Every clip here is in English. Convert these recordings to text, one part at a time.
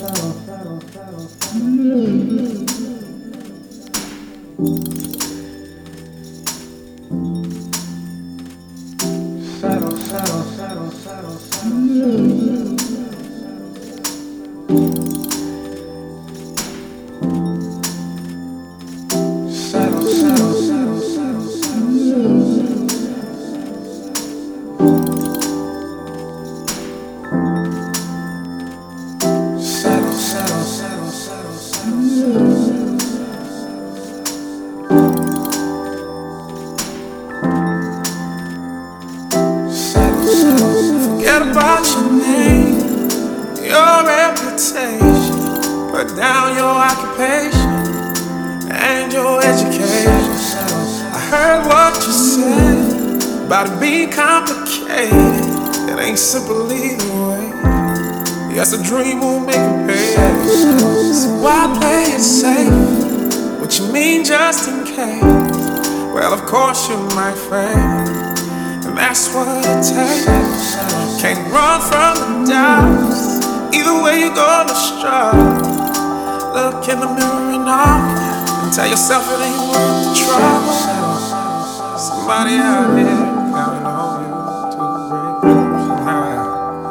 Forget about your name, your reputation. Put down your occupation and your education. I heard what you said about it being complicated. It ain't simple either way. Yes, a dream won't make it pay. So why play it safe? What you mean just in case? Well, of course you might fail, and that's what it takes. Can't run from the doubts. Either way you're gonna struggle. Look in the mirror and tell yourself it ain't worth the trouble. Somebody out here counting on you to break through somehow.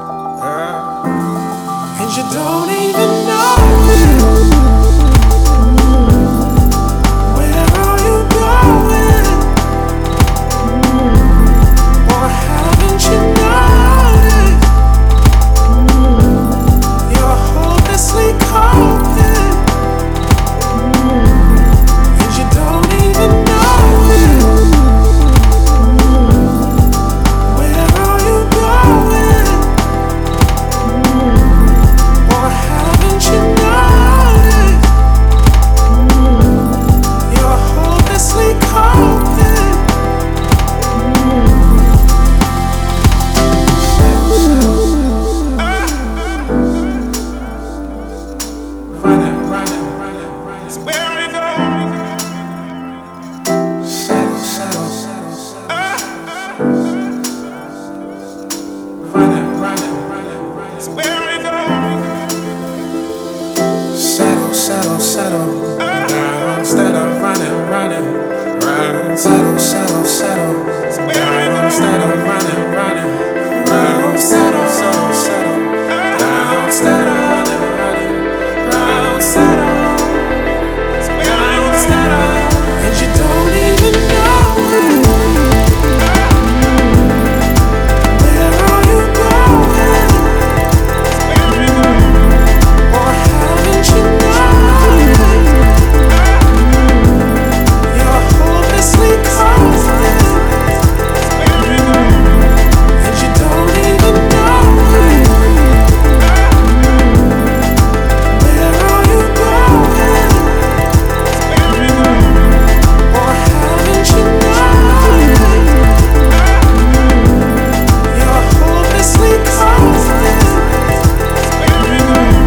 And you don't even know it. Where are you going? Or haven't you noticed? You're hopelessly coping. And you don't even know it. Where are you going? Or haven't you noticed? You're hopelessly coping. Running. So where are you going? Running. So where are you going? Settle. Instead of running. Run. Settle. So where are you going? Instead of running. Run. Settle. Down. Instead of running. Run. Settle. So where are you going? Instead of. And you don't even know it. Where are you going? So where are you going? Or haven't you noticed? You're hopelessly confident. So where are you going? And you don't even know it. Where are you going? So where are you going? Or haven't you noticed? You're hopelessly confident. So where are you going?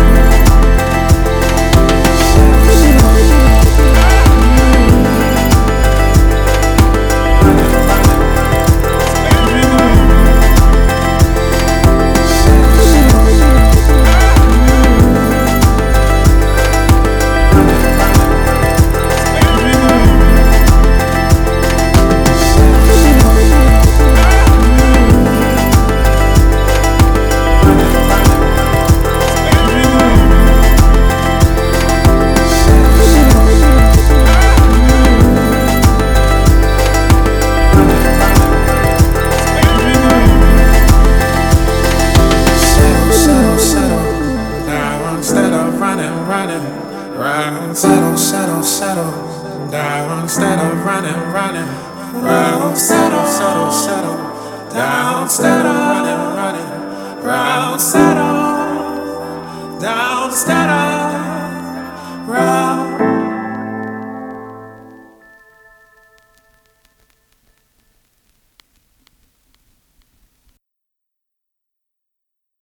Settle down instead of running. Round, settle down instead of running. Round, settle down instead of